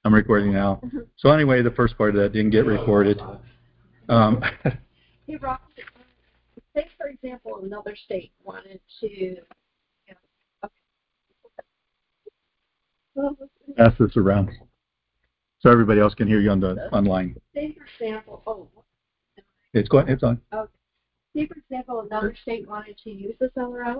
I'm recording now. So anyway, the first part of that didn't get recorded. Hey, Rob, say, for example, another state wanted to, Pass this around so everybody else can hear you on the online. Say, for example, It's on. Okay. Say, for example, another state wanted to use this LRO.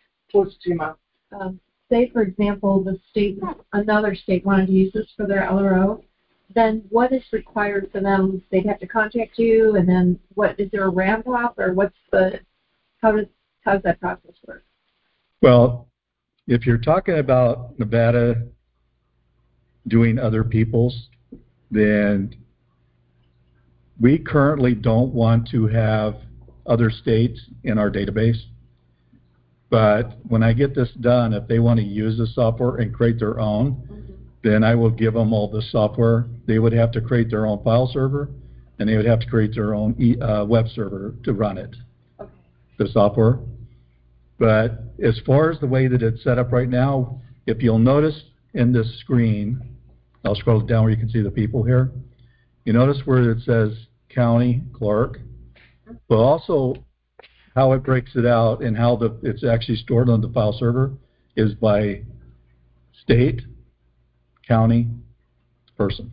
Say, for example, another state wanted to use this for their LRO. Then what is required for them? They'd have to contact you, and then is there a ramp up, or how does that process work? Well, if you're talking about Nevada doing other people's, then we currently don't want to have other states in our database. But when I get this done, if they want to use the software and create their own, then I will give them all the software. They would have to create their own file server, and they would have to create their own web server to run it, the software. But as far as the way that it's set up right now, if you'll notice in this screen, I'll scroll down where you can see the people here. You notice where it says county, Clark, but also how it breaks it out and how it's actually stored on the file server is by state, county, person.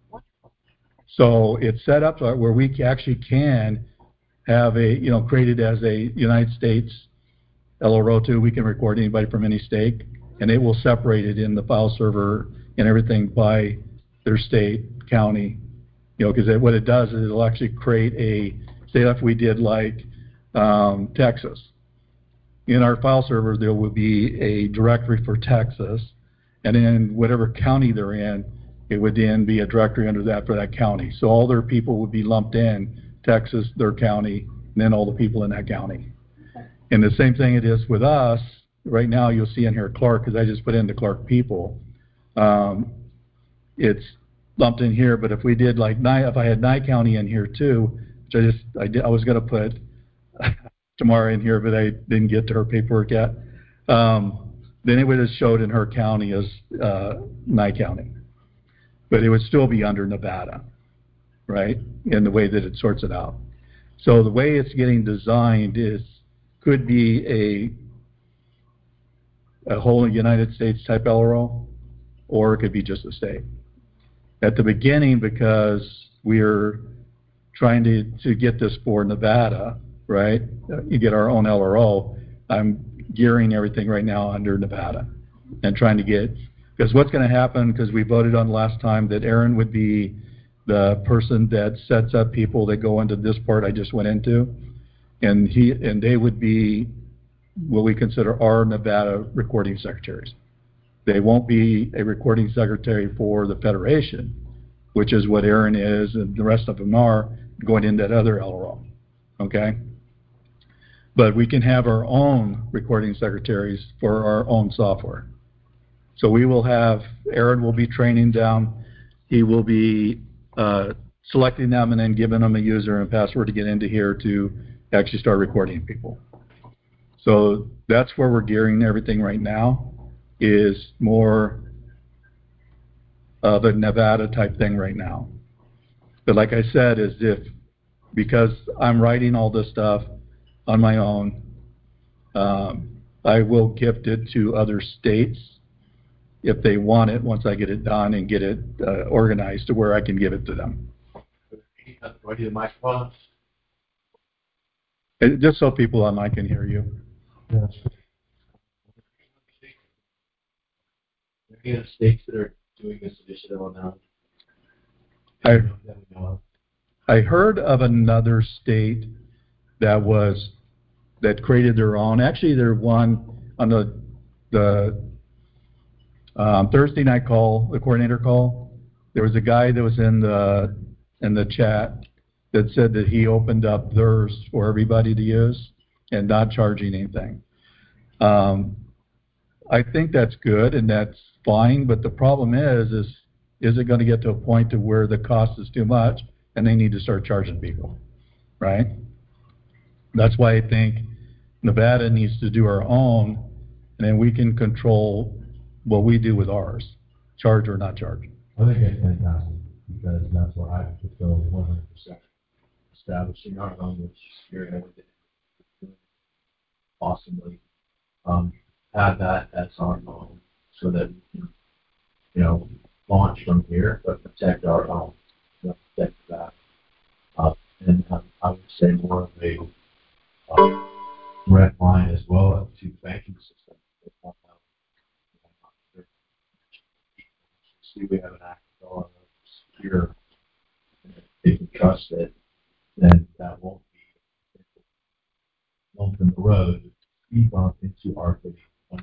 So it's set up where we actually can have created as a United States LRO2. We can record anybody from any state, and it will separate it in the file server and everything by their state, county, because what it does is it'll actually create say if we did like Texas. In our file server, there will be a directory for Texas, and in whatever county they're in, it would then be a directory under that for that county. So all their people would be lumped in, Texas, their county, and then all the people in that county. And the same thing it is with us. Right now, you'll see in here Clark, because I just put in the Clark people. It's lumped in here, but if we did like if I had Nye County in here too, which I was going to put Tamara in here, but I didn't get to her paperwork yet. Then it would have showed in her county as Nye County, but it would still be under Nevada, right? In the way that it sorts it out. So the way it's getting designed could be a whole United States type LRO, or it could be just a state. At the beginning, because we're trying to get this for Nevada, right? You get our own LRO. I'm gearing everything right now under Nevada and trying to because what's going to happen, because we voted on last time that Aaron would be the person that sets up people that go into this part I just went into, and they would be what we consider our Nevada recording secretaries. They won't be a recording secretary for the Federation, which is what Aaron is, and the rest of them are going into that other LRO, okay? But we can have our own recording secretaries for our own software. So Aaron will be training them. He will be selecting them and then giving them a user and password to get into here to actually start recording people. So that's where we're gearing everything right now, is more of a Nevada type thing right now. But like I said, because I'm writing all this stuff on my own, I will gift it to other states if they want it once I get it done and get it organized to where I can give it to them. Just so people online can hear you. Yes. Any states that are doing this initiative now? I heard of another state that created their own. Actually, there one on the Thursday night call, the coordinator call. There was a guy that was in the chat that said that he opened up theirs for everybody to use and not charging anything. I think that's good and that's fine, but the problem is it going to get to a point to where the cost is too much and they need to start charging people, right? That's why I think Nevada needs to do our own, and then we can control what we do with ours, charge or not charge. I think it's fantastic because that's what I fulfill 100%. Establishing our own, which spearheaded it awesomely. Have that as our own so that we can, launch from here, but protect our own, protect that. And I would say more of a red line as well to the banking system. See, we have an active law secure. If you trust it, then that won't be a bump in the road. We bump into our city under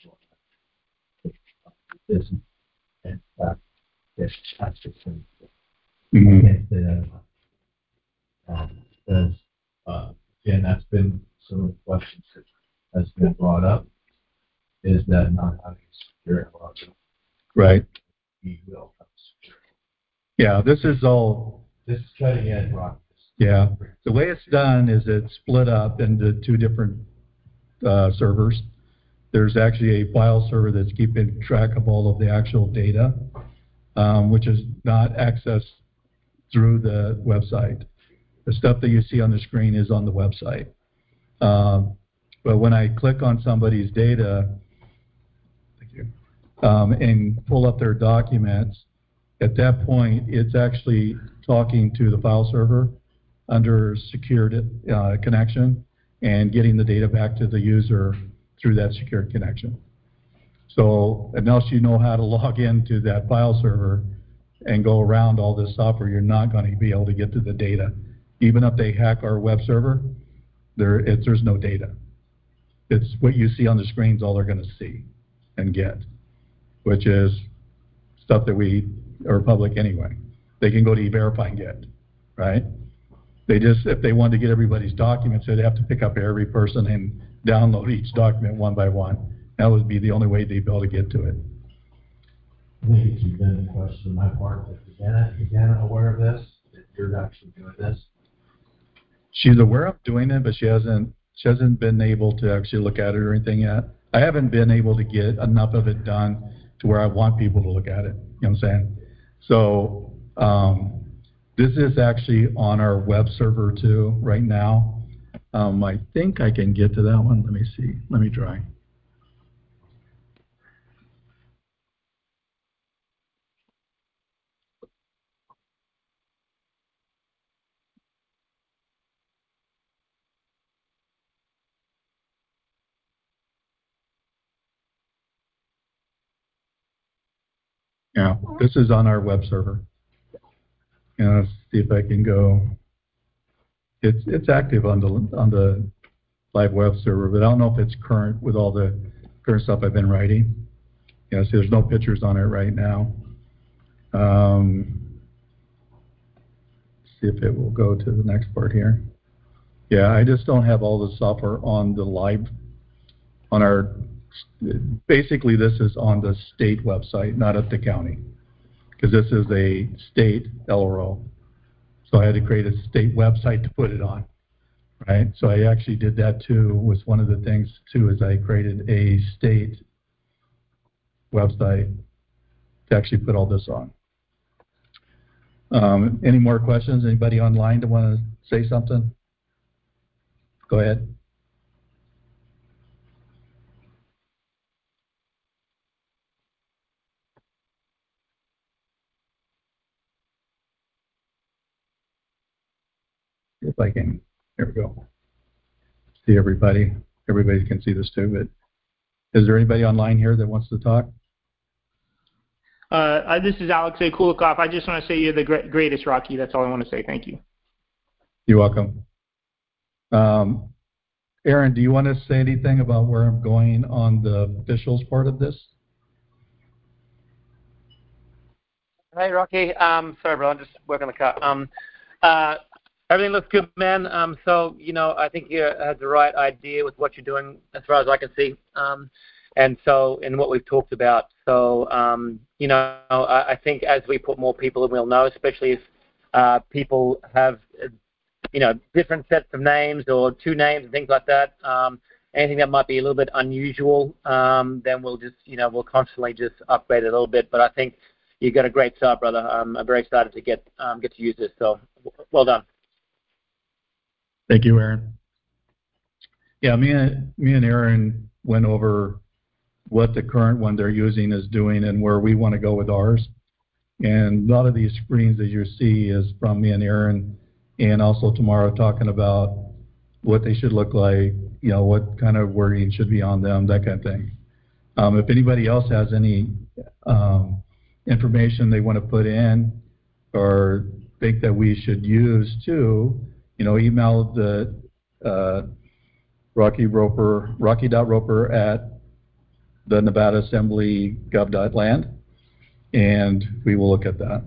this. In fact, it's just Mhm. can't say that enough. Because, again, that's been some of the questions that has been brought up, is that not having secure law, Right. we will have secure. Yeah, this is all, This is cutting edge rock. yeah. The way it's done is it's split up into two different servers. There's actually a file server that's keeping track of all of the actual data, which is not accessed through the website. The stuff that you see on the screen is on the website. But when I click on somebody's data, thank you, and pull up their documents, at that point, it's actually talking to the file server under secured connection and getting the data back to the user through that secured connection. So unless you know how to log into that file server and go around all this software, you're not going to be able to get to the data. Even if they hack our web server, there's no data. It's what you see on the screen is all they're going to see and get, which is stuff that we are public anyway. They can go to E-Verify and get, right? If they wanted to get everybody's documents, they'd have to pick up every person and download each document one by one. That would be the only way they'd be able to get to it. I think it's a redundant question on my part, but is Deanna aware of this, that you're actually doing this? She's aware of doing it, but she hasn't been able to actually look at it or anything yet. I haven't been able to get enough of it done to where I want people to look at it. You know what I'm saying? So this is actually on our web server too right now. I think I can get to that one. Let me see. Let me try. Yeah, this is on our web server. Let's see if I can go. It's active on the live web server, but I don't know if it's current with all the current stuff I've been writing. See, there's no pictures on it right now. See if it will go to the next part here. Yeah, I just don't have all the software on the live, on our, basically this is on the state website, not at the county, because this is a state LRO. So I had to create a state website to put it on, right? So I actually did that too, was one of the things too, is I created a state website to actually put all this on. Any more questions? Anybody online that want to say something? Go ahead. If I can, here we go. See everybody. Everybody can see this too, but is there anybody online here that wants to talk? This is Alexei Kulikov. I just want to say you're the greatest, Rocky. That's all I want to say. Thank you. You're welcome. Aaron, do you want to say anything about where I'm going on the officials part of this? Hey, Rocky. Sorry, bro. I'm just working the car. Everything looks good, man. So, I think you have the right idea with what you're doing as far as I can see. And so, in what we've talked about. So, I think as we put more people in, we'll know, especially if people have, different sets of names or two names and things like that. Anything that might be a little bit unusual, then we'll just, we'll constantly just upgrade it a little bit. But I think, you got a great start, brother. I'm very excited to get to use this. So well done. Thank you, Aaron. Yeah, me and Aaron went over what the current one they're using is doing and where we want to go with ours. And a lot of these screens that you see is from me and Aaron, and also tomorrow talking about what they should look like, what kind of wording should be on them, that kind of thing. If anybody else has any information they want to put in or think that we should use too, email the rocky.roper at the Nevada Assembly gov.land, and we will look at that.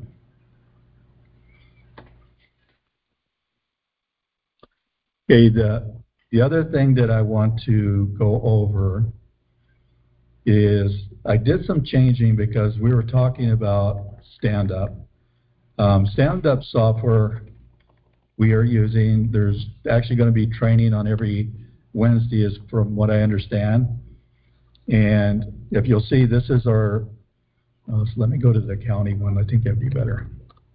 Okay, the other thing that I want to go over is I did some changing because we were talking about stand-up. Stand-up software we are using, there's actually going to be training on every Wednesday is from what I understand. And if you'll see, this is our, so let me go to the county one. I think that'd be better.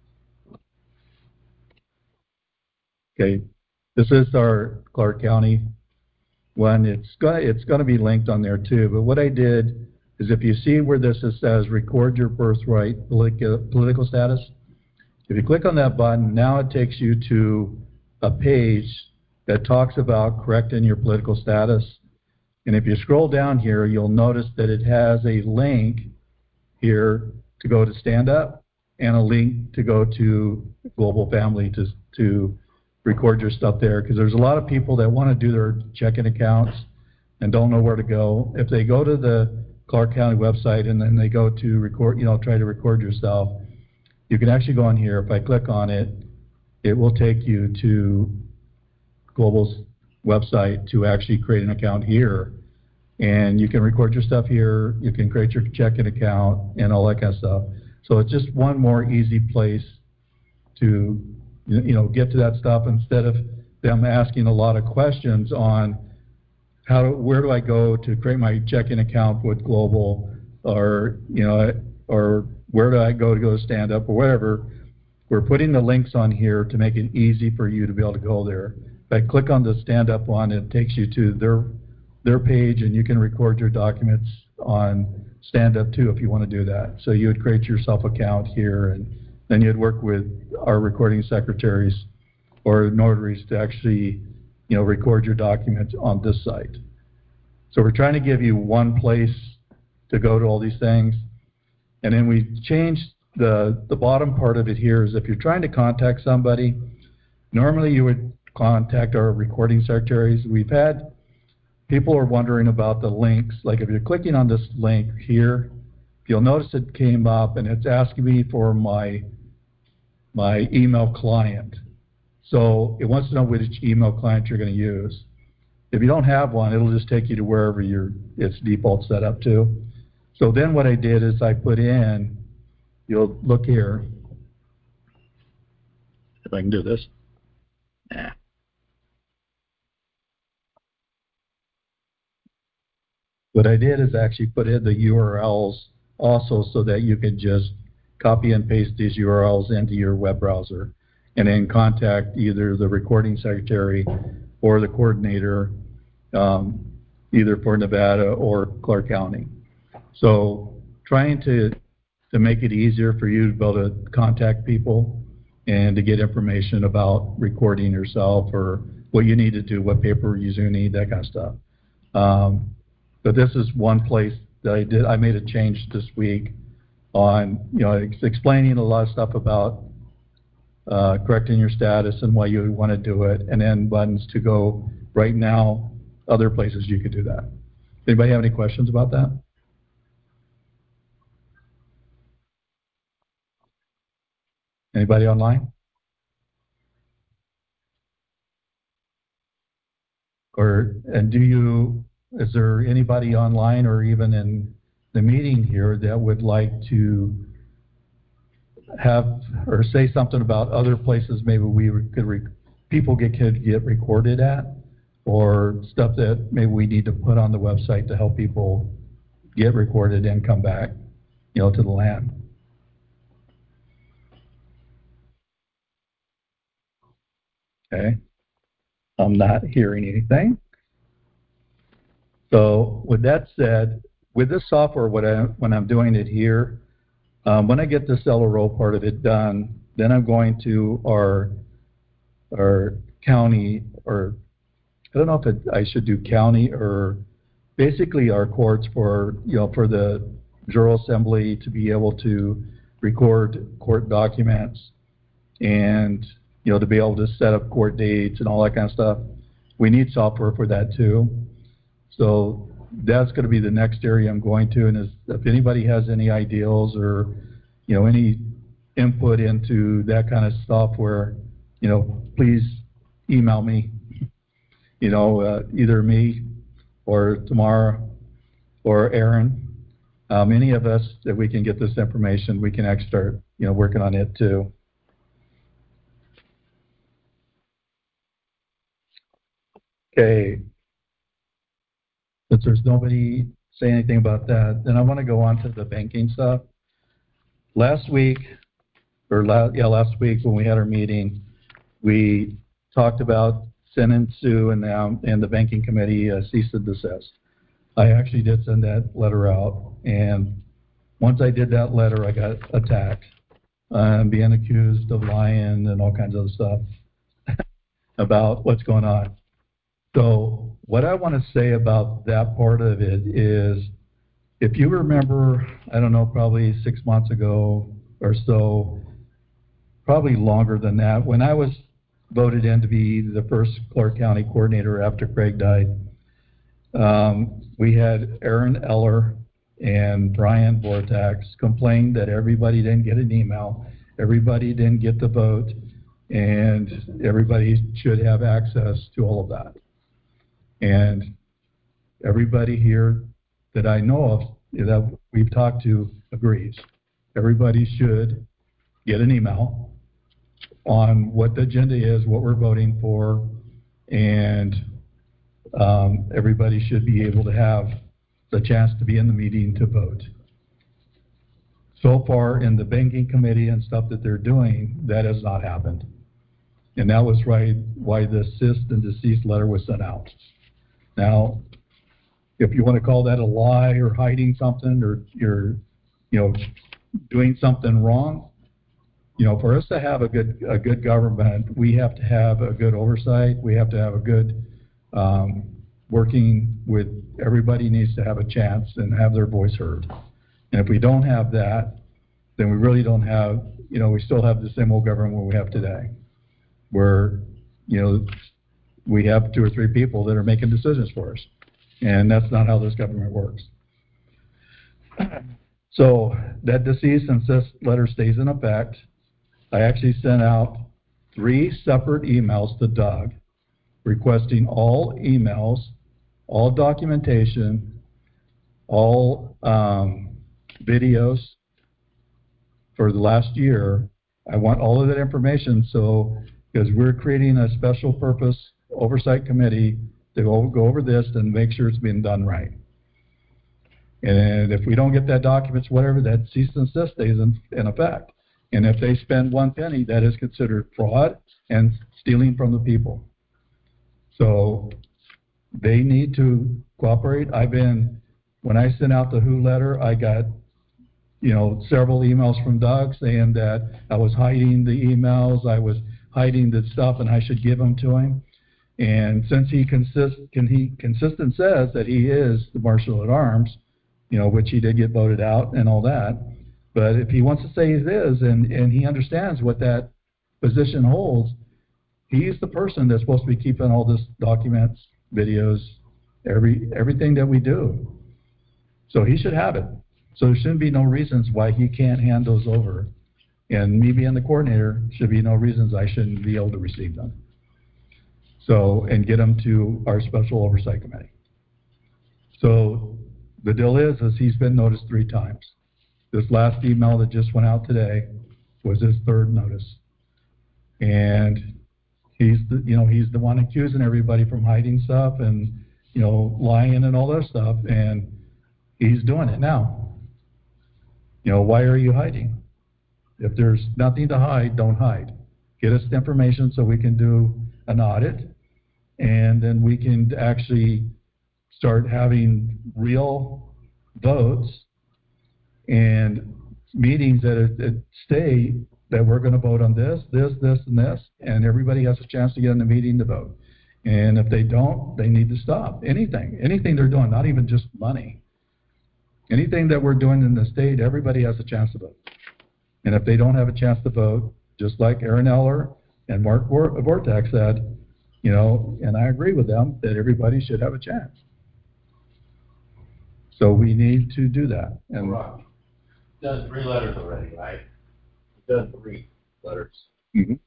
Okay, this is our Clark County one. It's gonna be linked on there too. But what I did is, if you see where this says record your birthright political status, if you click on that button, now it takes you to a page that talks about correcting your political status. And if you scroll down here, you'll notice that it has a link here to go to Stand Up and a link to go to Global Family to record your stuff there, because there's a lot of people that want to do their checking accounts and don't know where to go. If they go to the Clark County website and then they go to record, try to record yourself, you can actually go on here. If I click on it, it will take you to Global's website to actually create an account here. And you can record your stuff here, you can create your checking account and all that kind of stuff. So it's just one more easy place to get to that stuff, instead of them asking a lot of questions on where do I go to create my checking account with Global, or or where do I go to Stand Up or whatever. We're putting the links on here to make it easy for you to be able to go there. If I click on the Stand Up one, it takes you to their page, and you can record your documents on Stand Up too if you want to do that. So you would create your self-account here, and then you'd work with our recording secretaries or notaries to actually record your documents on this site. So we're trying to give you one place to go to all these things. And then we changed the bottom part of it here is, if you're trying to contact somebody, normally you would contact our recording secretaries. We've had people are wondering about the links. Like if you're clicking on this link here, you'll notice it came up and it's asking me for my email client. So it wants to know which email client you're going to use. If you don't have one, it'll just take you to wherever it's default set up to. So then what I did is I put in, you'll look here, if I can do this. What I did is actually put in the URLs also, so that you could just copy and paste these URLs into your web browser and then contact either the recording secretary or the coordinator, either for Nevada or Clark County. So trying to make it easier for you to be able to contact people and to get information about recording yourself or what you need to do, what paper you need, that kind of stuff. But this is one place that I did. I made a change this week on, explaining a lot of stuff about correcting your status and why you want to do it, and then buttons to go right now, other places you could do that. Anybody have any questions about that? Anybody online? Is there anybody online or even in the meeting here that would like to have or say something about other places maybe people could get recorded at, or stuff that maybe we need to put on the website to help people get recorded and come back, to the land? Okay. I'm not hearing anything. So with that said, with this software, when I'm doing it here, when I get this LRO part of it done, then I'm going to our county, or I don't know if I should do county or basically our courts for the General Assembly to be able to record court documents and to be able to set up court dates and all that kind of stuff. We need software for that too. So that's going to be the next area I'm going to. And if anybody has any ideals or any input into that kind of software, please email me. Either me or Tamara or Aaron. Any of us that we can get this information, we can actually start working on it too. Okay. Since there's nobody saying anything about that, then I want to go on to the banking stuff. Last week when we had our meeting, we talked about sending Sue and the banking committee a cease and desist. I actually did send that letter out, and once I did that letter, I got attacked. I'm being accused of lying and all kinds of stuff about what's going on. So what I want to say about that part of it is, if you remember, I don't know, probably 6 months ago or so, probably longer than that, when I was voted in to be the first Clark County coordinator after Craig died, we had Aaron Eller and Brian Vortex complain that everybody didn't get an email, everybody didn't get the vote, and everybody should have access to all of that. And everybody here that I know of that we've talked to agrees. Everybody should get an email on what the agenda is, what we're voting for, and everybody should be able to have the chance to be in the meeting to vote. So far in the banking committee and stuff that they're doing, that has not happened. And that was why the cease and desist letter was sent out. Now, if you want to call that a lie or hiding something or you're, doing something wrong, for us to have a good government, we have to have a good oversight. We have to have a good working with everybody needs to have a chance and have their voice heard. And if we don't have that, then we really don't have, we still have the same old government we have today, where, we have 2 or 3 people that are making decisions for us. And that's not how this government works. So that cease and desist letter stays in effect. I actually sent out 3 separate emails to Doug requesting all emails, all documentation, all videos for the last year. I want all of that information, because we're creating a special purpose oversight committee to go over this and make sure it's being done right. And if we don't get that documents, whatever, that cease and desist stays in effect. And if they spend 1 penny, that is considered fraud and stealing from the people. So they need to cooperate. When I sent out the WHO letter, I got, several emails from Doug saying that I was hiding the emails, I was hiding the stuff, and I should give them to him. And since he consistent says that he is the Marshal at Arms, which he did get voted out and all that, but if he wants to say he is and he understands what that position holds, he's the person that's supposed to be keeping all this documents, videos, everything that we do. So he should have it. So there shouldn't be no reasons why he can't hand those over. And me being the coordinator, should be no reasons I shouldn't be able to receive them. So, and get them to our special oversight committee. So the deal is he's been noticed 3 times. This last email that just went out today was his 3rd notice. And he's the one accusing everybody from hiding stuff and, lying and all that stuff. And he's doing it now. Why are you hiding? If there's nothing to hide, don't hide. Get us the information so we can do an audit, and then we can actually start having real votes and meetings that stay that we're going to vote on this, and this, and everybody has a chance to get in the meeting to vote. And if they don't, they need to stop. Anything they're doing, not even just money. Anything that we're doing in the state, everybody has a chance to vote. And if they don't have a chance to vote, just like Aaron Eller and Mark Vortek said, you know, and I agree with them, that everybody should have a chance. So we need to do that. And Right. Done 3 letters already, right? Done 3 letters. Mhm.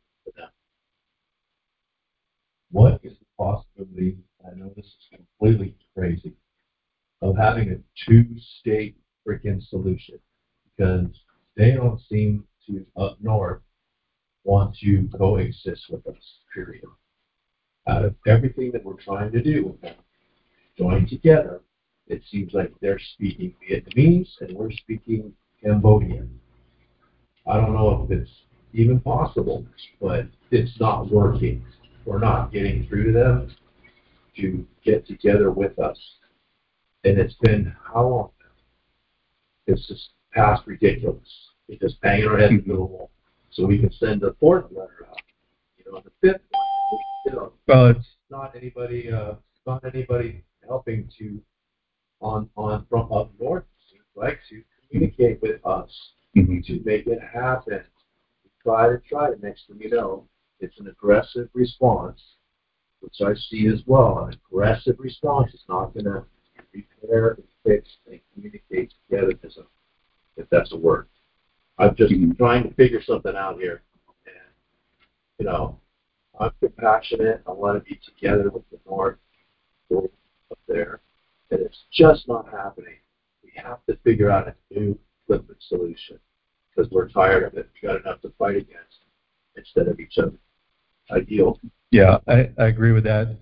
What is the possibility, I know this is completely crazy, of having a 2-state freaking solution? Because they don't seem to, up north, want to coexist with us, period. Out of everything that we're trying to do with them, join together, it seems like they're speaking Vietnamese and we're speaking Cambodian. I don't know if it's even possible, but it's not working. We're not getting through to them to get together with us. And it's been how long now? It's just past ridiculous. It's just banging our heads into the wall. So we can send the 4th letter out. You know, the 5th one. You know, well, it's not anybody helping to from up north, seems like, to communicate with us to make it happen. We try. Next thing you know, it's an aggressive response, which I see as well. An aggressive response is not going to repair and fix and communicate togetherness, if that's a word. I'm just trying to figure something out here, and you know, I'm compassionate. I want to be together with the North up there. And it's just not happening. We have to figure out a new flippant solution because we're tired of it. We got enough to fight against instead of each other. Ideal. Yeah, I agree with that.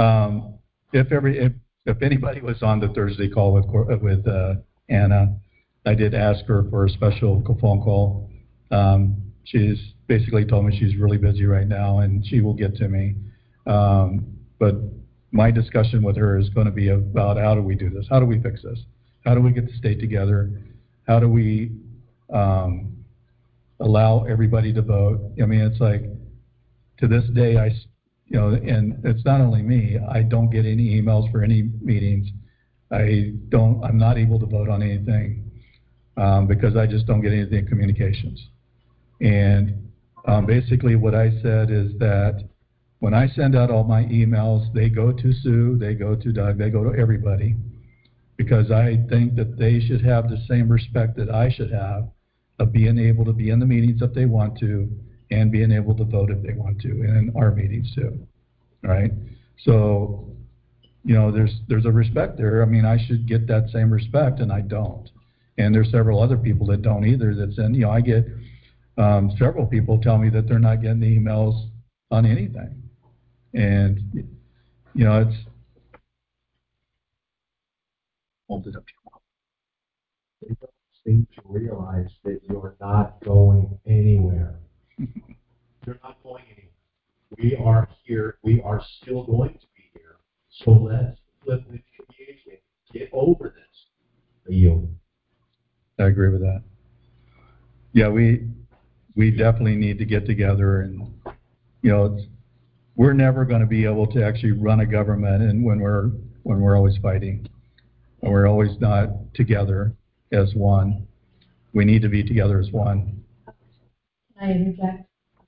If anybody was on the Thursday call with Anna, I did ask her for a special phone call. She's basically told me she's really busy right now and she will get to me. But my discussion with her is going to be about how do we do this? How do we fix this? How do we get the state together? How do we allow everybody to vote? I mean, it's like, to this day, and it's not only me, I don't get any emails for any meetings. I'm not able to vote on anything because I just don't get anything in communications. And basically what I said is that when I send out all my emails, they go to Sue, they go to Doug, they go to everybody, because I think that they should have the same respect that I should have of being able to be in the meetings if they want to and being able to vote if they want to, and in our meetings too, right? So, you know, there's a respect there. I mean, I should get that same respect, and I don't. And there's several other people that don't either. That's in, you know, I get several people tell me that they're not getting the emails on anything. And, you know, it's... Hold it up to your mouth. They don't seem to realize that you're not going anywhere. You're not going anywhere. We are here. We are still going to be here. So let's flip the communication. Get over this. I yield. I agree with that. Yeah, we definitely need to get together, and, you know, we're never going to be able to actually run a government and when we're always fighting and we're always not together as one. We need to be together as one. Can I interject?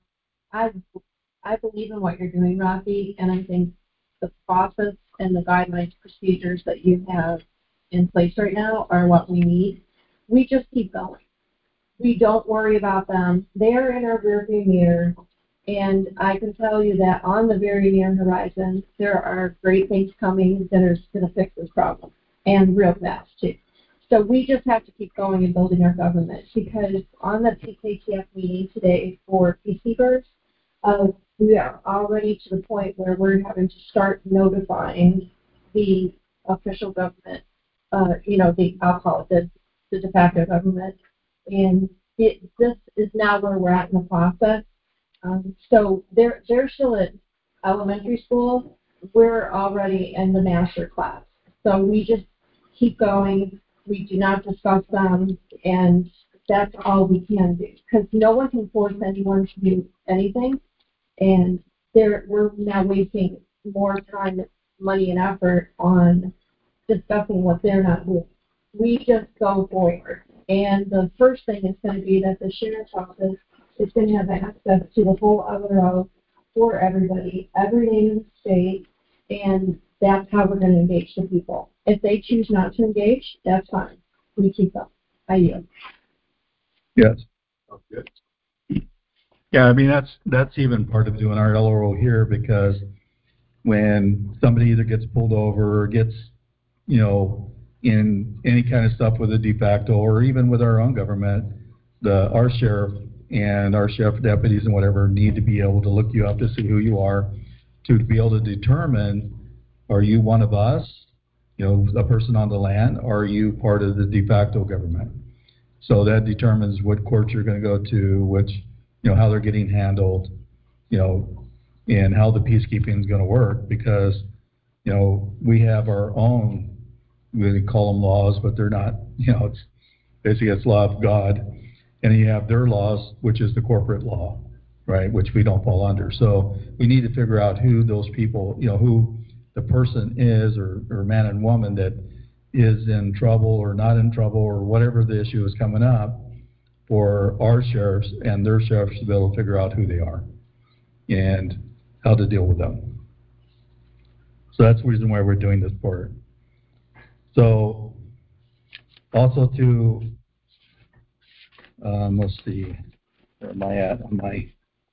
I believe in what you're doing, Rocky, and I think the process and the guidelines, procedures that you have in place right now are what we need. We just keep going. We don't worry about them. They're in our rearview mirror, and I can tell you that on the very near horizon, there are great things coming that are going to fix this problem, and real fast, too. So we just have to keep going and building our government, because on the PKTF meeting today for peacekeepers, we are already to the point where we're having to start notifying the official government, I'll call it the de facto government. And this is now where we're at in the process. So they're still elementary school, we're already in the master class. So we just keep going. We do not discuss them, and that's all we can do. Because no one can force anyone to do anything, and we're now wasting more time, money, and effort on discussing what they're not doing. We just go forward. And the first thing is going to be that the sheriff's office is going to have access to the whole LRO for everybody, every day in the state, and that's how we're going to engage the people. If they choose not to engage, that's fine. We keep them. I yield. Yes. Oh, good. Yeah, I mean, that's even part of doing our LRO here, because when somebody either gets pulled over or gets, in any kind of stuff with a de facto, or even with our own government, our sheriff and our sheriff deputies and whatever need to be able to look you up to see who you are, to be able to determine, are you one of us, a person on the land, or are you part of the de facto government? So that determines what court you're going to go to, which, how they're getting handled, and how the peacekeeping is going to work, because, we have our own, we call them laws, but they're not, it's basically it's law of God, and you have their laws, which is the corporate law, right, which we don't fall under. So we need to figure out who those people, who the person is, or man and woman that is in trouble or not in trouble, or whatever the issue is coming up, for our sheriffs and their sheriffs to be able to figure out who they are and how to deal with them. So that's the reason why we're doing this part. So also to, let's see, where am I at on my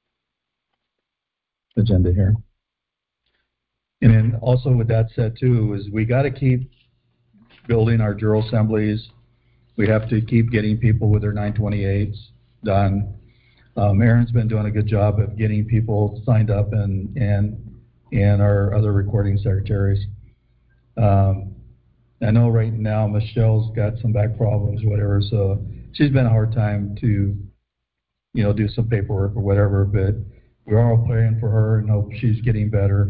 agenda here? And then also with that said too, is we got to keep building our General Assemblies. We have to keep getting people with their 928s done. Aaron's been doing a good job of getting people signed up and our other recording secretaries. I know right now Michelle's got some back problems, whatever, so she's been a hard time to, do some paperwork or whatever, but we're all praying for her and hope she's getting better.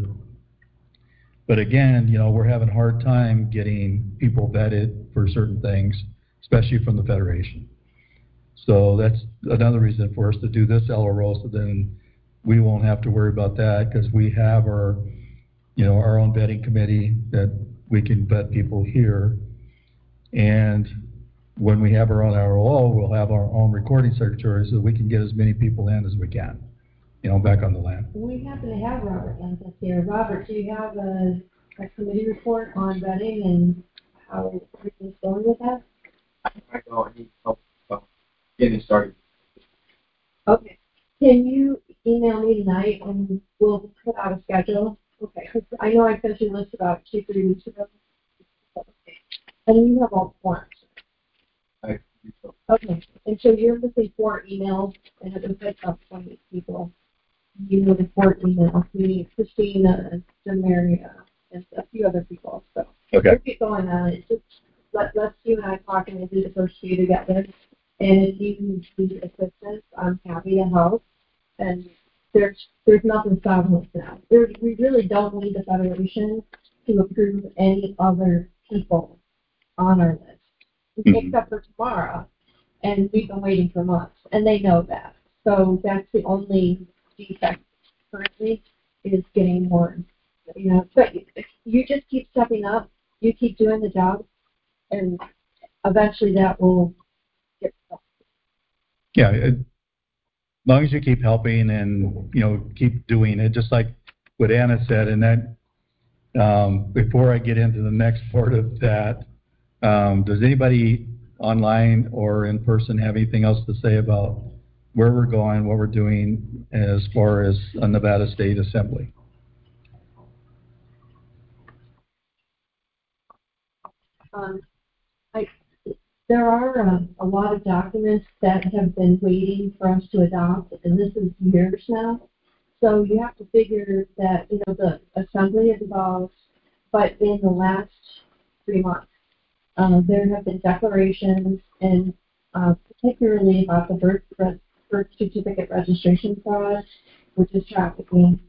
But again, we're having a hard time getting people vetted for certain things, especially from the Federation. So that's another reason for us to do this LRO, so then we won't have to worry about that, because we have our own vetting committee that we can vet people here. And when we have our own LRO, we'll have our own recording secretary, so we can get as many people in as we can, back on the land. We happen to have Robert Lentis here. Robert, do you have a committee report on vetting and how everything's going with that? I know I need help getting started. Okay. Can you email me tonight and we'll put out a schedule? Okay. I know I sent you a list about 2-3 weeks ago. Okay. And you have all the forms. I think so. Okay. And so you're missing 4 emails, and it was like about 20 people. You know the 4 emails. We need Christina, Demaria, and a few other people. So Okay. we'll keep going on it. Just let's you and I talk, and we'll do the first few together. And if you need assistance, I'm happy to help. And there's nothing stopping us now. We really don't need the Federation to approve any other people on our list, except for tomorrow. And we've been waiting for months, and they know that. So that's the only defect currently, is getting more. But you just keep stepping up. You keep doing the job, and eventually that will get done. Yeah, as long as you keep helping and, keep doing it, just like what Anna said. And that, before I get into the next part of that, does anybody online or in person have anything else to say about where we're going, what we're doing as far as a Nevada State Assembly? There are a lot of documents that have been waiting for us to adopt, and this is years now. So you have to figure that, the assembly is involved, but in the last 3 months, there have been declarations, and particularly about the birth certificate registration fraud, which is trafficking.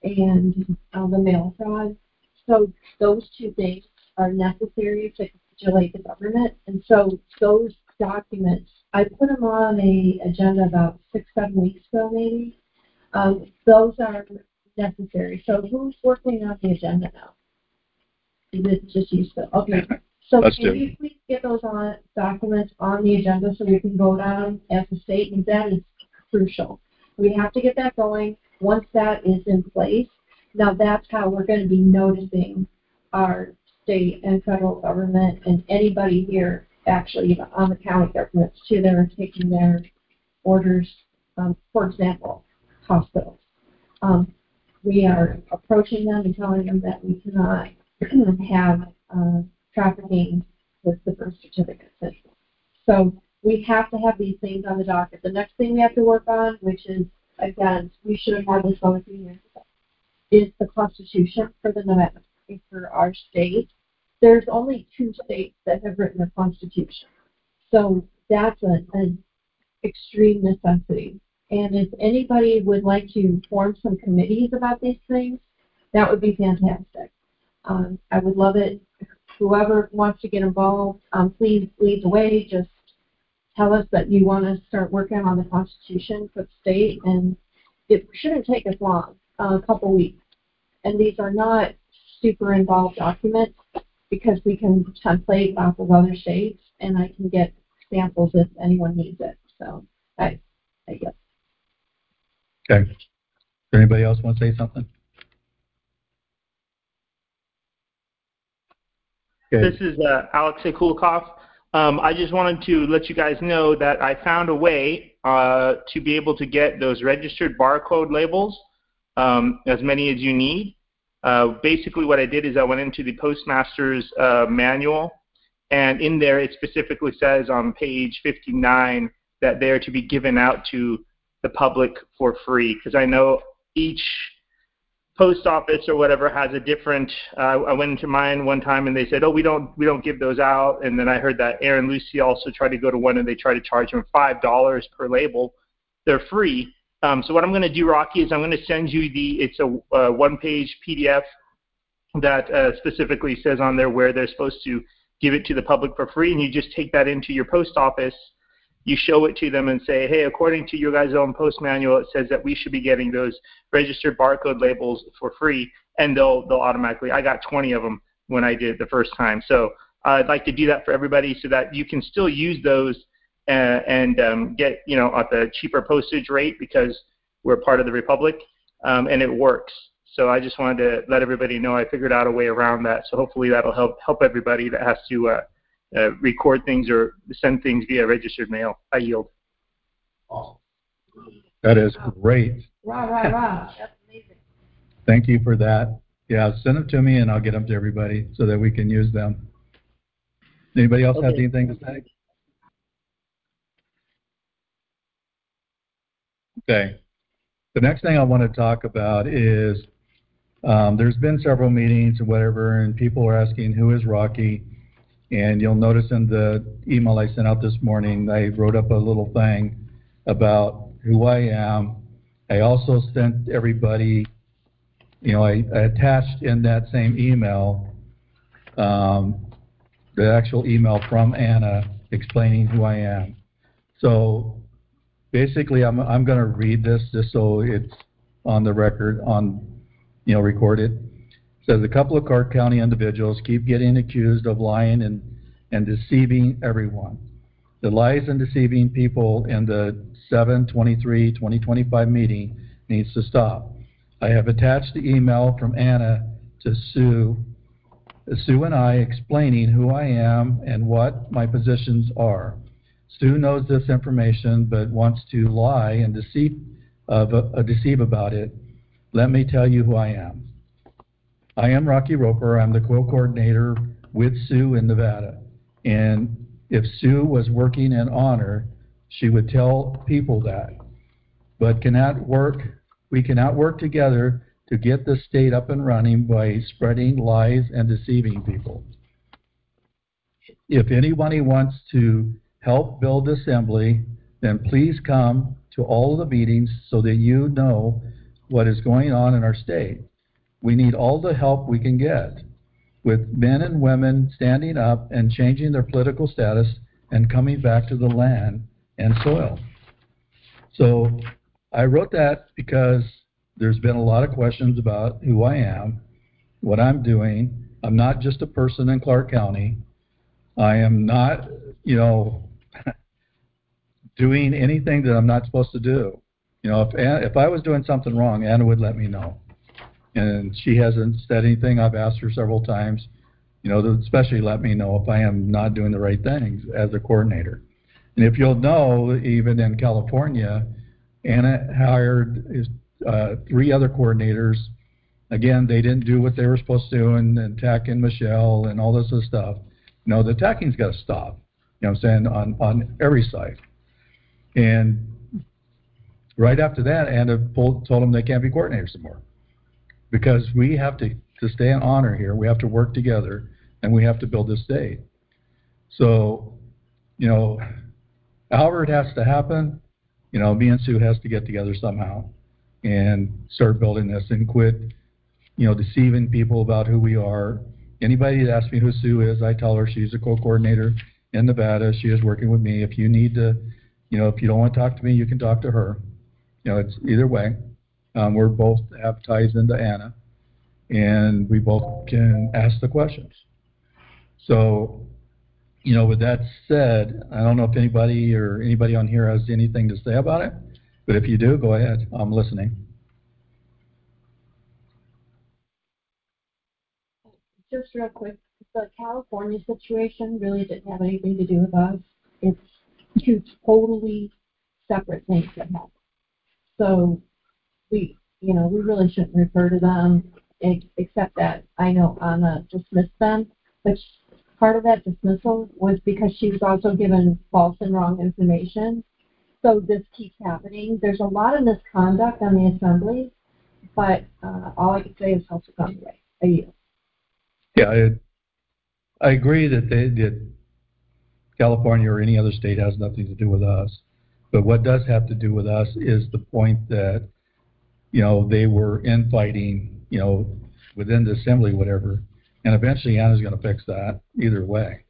and the mail fraud. So those two things are necessary to capitulate the government. And so those documents, I put them on a agenda about 6-7 weeks ago, maybe. Those are necessary. So who's working on the agenda now? Is it just you still? Okay. So Let's can you please get those documents on the agenda so we can vote on them as a state? And that is crucial. We have to get that going. Once that is in place, now that's how we're going to be noticing our state and federal government and anybody here, actually, even on the county governments too, that are taking their orders. For example, hospitals. We are approaching them and telling them that we cannot have trafficking with the birth certificates. So we have to have these things on the docket. The next thing we have to work on, which is, again, we should have had this on a few years ago, is the Constitution for the Nevada, for our state. There's only 2 states that have written a Constitution. So that's an extreme necessity. And if anybody would like to form some committees about these things, that would be fantastic. I would love it. Whoever wants to get involved, please lead the way. Just tell us that you want to start working on the Constitution for the state, and it shouldn't take us long, a couple weeks. And these are not super involved documents because we can template off of other states, and I can get samples if anyone needs it. So I guess. Okay. Does anybody else want to say something? Okay. This is Alexei Kulikov. I just wanted to let you guys know that I found a way to be able to get those registered barcode labels, as many as you need. Basically what I did is I went into the Postmaster's manual, and in there it specifically says on page 59 that they are to be given out to the public for free, because I know each post office or whatever has a different. I went into mine one time and they said, "Oh, we don't give those out." And then I heard that Aaron Lucy also tried to go to one and they tried to charge him $5 per label. They're free. So what I'm going to do, Rocky, is I'm going to send you it's a one-page PDF that specifically says on there where they're supposed to give it to the public for free, and you just take that into your post office. You show it to them and say, hey, according to your guys' own post manual, it says that we should be getting those registered barcode labels for free, and they'll automatically. I got 20 of them when I did it the first time. So I'd like to do that for everybody so that you can still use those and get, at the cheaper postage rate because we're part of the Republic, and it works. So I just wanted to let everybody know I figured out a way around that. So hopefully that'll help everybody that has to record things or send things via registered mail. I yield. Awesome. That is great. Rah. That's amazing. Thank you for that. Yeah, send them to me and I'll get them to everybody so that we can use them. Anybody else have anything to say? Okay. The next thing I want to talk about is there's been several meetings or whatever, and people are asking, who is Rocky? And you'll notice in the email I sent out this morning, I wrote up a little thing about who I am. I also sent everybody, I attached in that same email the actual email from Anna explaining who I am. So basically, I'm going to read this just so it's on the record, recorded. It says, a couple of Clark County individuals keep getting accused of lying and deceiving everyone. The lies and deceiving people in the 7/23/2025 meeting needs to stop. I have attached the email from Anna to Sue and I explaining who I am and what my positions are. Sue knows this information but wants to lie and deceive about it. Let me tell you who I am. I am Rocky Roper. I'm the co-coordinator with Sue in Nevada. And if Sue was working in honor, she would tell people that. But we cannot work together to get the state up and running by spreading lies and deceiving people. If anybody wants to help build assembly, then please come to all of the meetings so that you know what is going on in our state. We need all the help we can get with men and women standing up and changing their political status and coming back to the land and soil. So I wrote that because there's been a lot of questions about who I am, what I'm doing. I'm not just a person in Clark County. I am not, doing anything that I'm not supposed to do. If I was doing something wrong, Anna would let me know. And she hasn't said anything. I've asked her several times, to especially let me know if I am not doing the right things as a coordinator. And if you'll know, even in California, Anna hired 3 other coordinators. Again, they didn't do what they were supposed to do, and Tack and Michelle and all this other stuff. The attacking's got to stop, I'm saying, on every side. And right after that, Anna told them they can't be coordinators anymore. Because we have to stay in honor here, we have to work together, and we have to build this state. So, however it has to happen, me and Sue has to get together somehow and start building this and quit, deceiving people about who we are. Anybody that asks me who Sue is, I tell her she's a co-coordinator in Nevada. She is working with me. If you need to, if you don't want to talk to me, you can talk to her. It's either way. We're both have ties into Anna, and we both can ask the questions. So, with that said, I don't know if anybody on here has anything to say about it, but if you do, go ahead. I'm listening. Just real quick, the California situation really didn't have anything to do with us. It's 2 totally separate things that happened. So we really shouldn't refer to them, except that I know Anna dismissed them, but part of that dismissal was because she was also given false and wrong information. So this keeps happening. There's a lot of misconduct on the assembly, but all I can say is help has gone away. A year. Yeah, I agree that California or any other state has nothing to do with us. But what does have to do with us is the point that, they were infighting, within the assembly, whatever. And eventually Anna's going to fix that either way.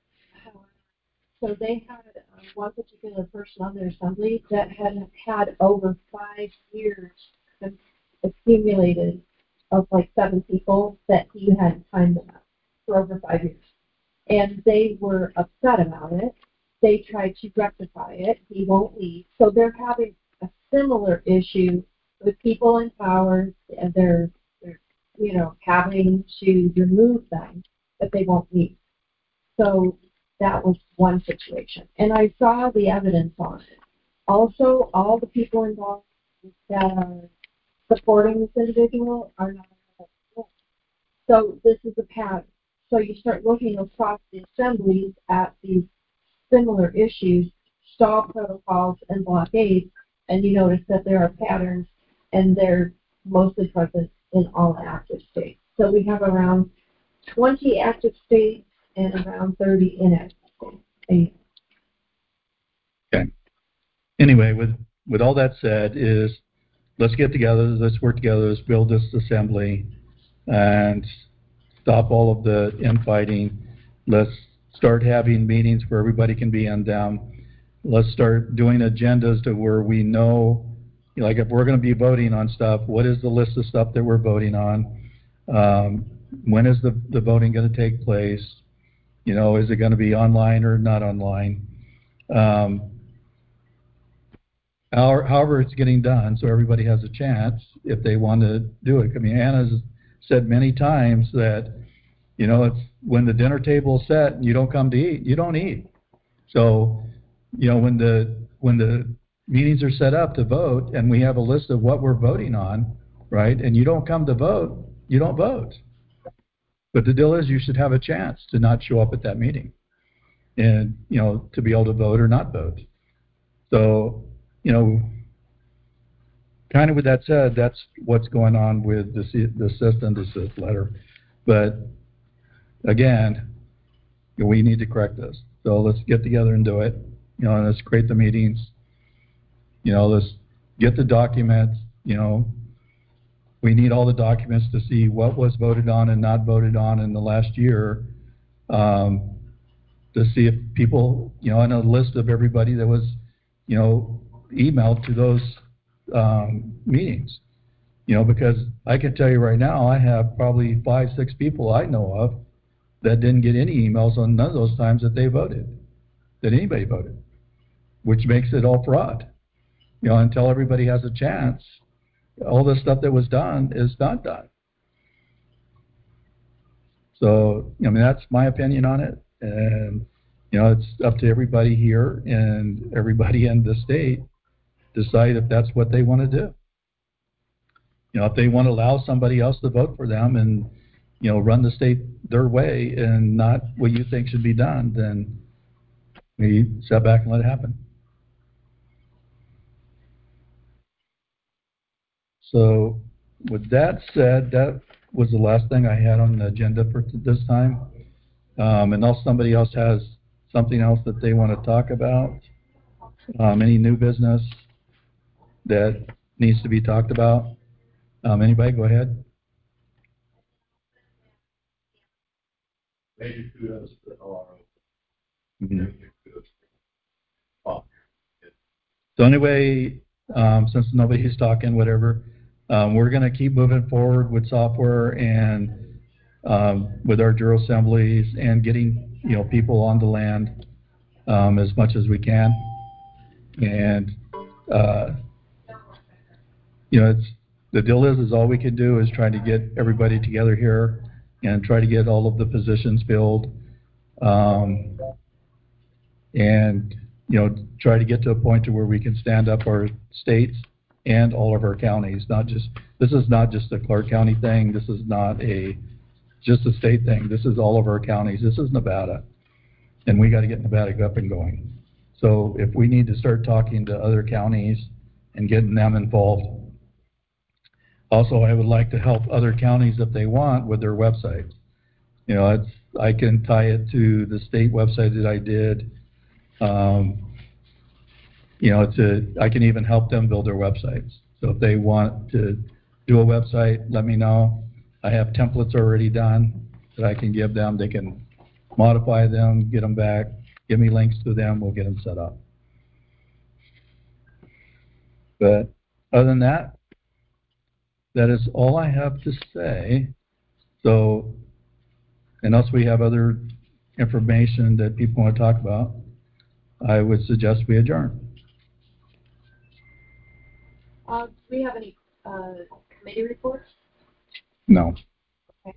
So they had one particular person on their assembly that had over 5 years accumulated of like 7 people that he hadn't signed them up for over 5 years. And they were upset about it. They tried to rectify it. He won't leave. So they're having a similar issue with people in power, and they're having to remove them, but they won't leave. So that was one situation. And I saw the evidence on it. Also, all the people involved that are supporting this individual are not. So this is a pattern. So you start looking across the assemblies at these similar issues, stall protocols and blockades, and you notice that there are patterns, and they're mostly present in all active states. So we have around 20 active states and around 30 inactive states. Okay. Anyway, with all that said, let's get together, let's work together, let's build this assembly, and stop all of the infighting. Let's start having meetings where everybody can be in them. Let's start doing agendas to where we know, like if we're going to be voting on stuff, what is the list of stuff that we're voting on? When is the voting going to take place? Is it going to be online or not online? However it's getting done, so everybody has a chance if they want to do it. I mean, Anna's said many times that, it's when the dinner table is set and you don't come to eat, you don't eat. So, when the meetings are set up to vote and we have a list of what we're voting on, right, and you don't come to vote, you don't vote. But the deal is you should have a chance to not show up at that meeting and, to be able to vote or not vote. So, kind of with that said, that's what's going on with the cease and desist letter. But again, we need to correct this. So let's get together and do it. And let's create the meetings. Let's get the documents. we need all the documents to see what was voted on and not voted on in the last year, to see if people, on a list of everybody that was, emailed to those meetings. Because I can tell you right now, I have probably 5, 6 people I know of that didn't get any emails on none of those times that they voted, that anybody voted, which makes it all fraud. Until everybody has a chance, all the stuff that was done is not done. So, that's my opinion on it. And, it's up to everybody here and everybody in the state to decide if that's what they want to do. If they want to allow somebody else to vote for them and, run the state their way and not what you think should be done, then we step back and let it happen. So with that said, that was the last thing I had on the agenda for this time. Unless somebody else has something else that they want to talk about, any new business that needs to be talked about. Anybody, go ahead. Major kudos to the ORO. Mm-hmm. Kudos. Oh. So anyway, since nobody's talking, whatever, we're going to keep moving forward with software and with our drill assemblies and getting people on the land as much as we can. And it's the deal is all we can do is try to get everybody together here and try to get all of the positions filled, and try to get to a point to where we can stand up our states and all of our counties. This is not just a Clark County thing. This is not just a state thing. This is all of our counties. This is Nevada, and we got to get Nevada up and going. So if we need to start talking to other counties and getting them involved. Also, I would like to help other counties if they want with their websites. I can tie it to the state website that I did. I can even help them build their websites. So if they want to do a website, let me know. I have templates already done that I can give them. They can modify them, get them back, give me links to them, we'll get them set up. But other than that, that is all I have to say. So unless we have other information that people want to talk about, I would suggest we adjourn. Do we have any committee reports? No. Okay.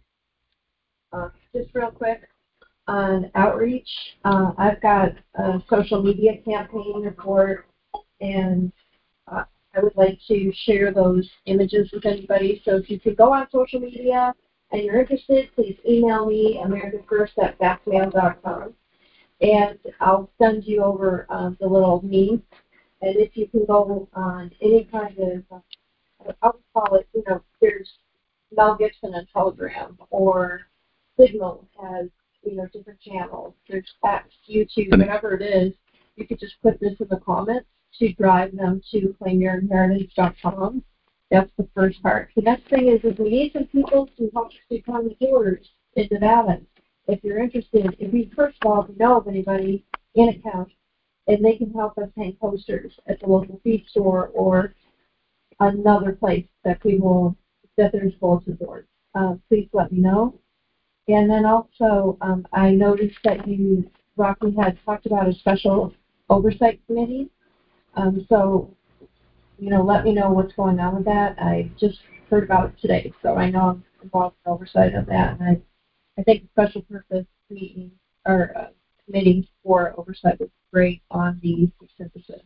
Just real quick on outreach, I've got a social media campaign report, and I would like to share those images with anybody. So if you could go on social media and you're interested, please email me, americafirst@fastmail.com, and I'll send you over the little meme. And if you can go on any kind of, I'll call it, there's Mel Gibson on Telegram, or Signal has, different channels. There's X, YouTube, whatever it is. You could just put this in the comments to drive them to claimyourinheritance.com. That's the first part. The next thing is we need some people to help us become doers in Nevada. If you're interested, if we first of all know of anybody in a county, and they can help us hang posters at the local feed store or another place that there's bulletin boards. Please let me know. And then also, I noticed that Rocky had talked about a special oversight committee. So, let me know what's going on with that. I just heard about it today, so I know I'm involved in oversight of that. And I think a special purpose meeting or committee for oversight would be great on the synthesis.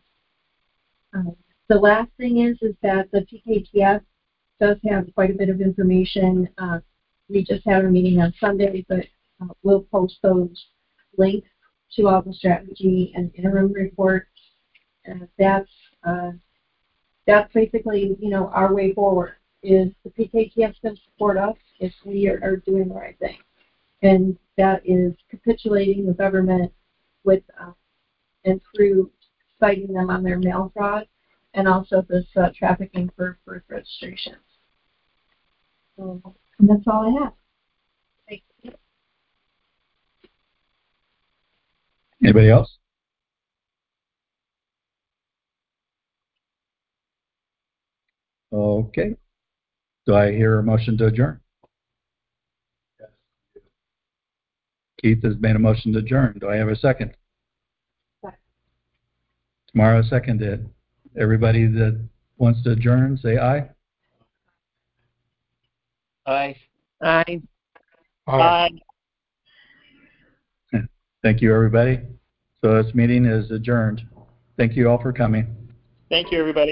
The last thing is that the PKTF does have quite a bit of information. We just had a meeting on Sunday, but we'll post those links to all the strategy and interim reports. And that's basically, our way forward is the PKTF's going to support us if we are doing the right thing. And that is capitulating the government with and through citing them on their mail fraud, and also this trafficking for birth registrations. And that's all I have. Thank you. Anybody else? Okay. Do I hear a motion to adjourn? Yes. Keith has made a motion to adjourn. Do I have a second? Second. Tamara seconded. Everybody that wants to adjourn, say aye. Aye. Aye. Aye. Thank you, everybody. So this meeting is adjourned. Thank you all for coming. Thank you, everybody.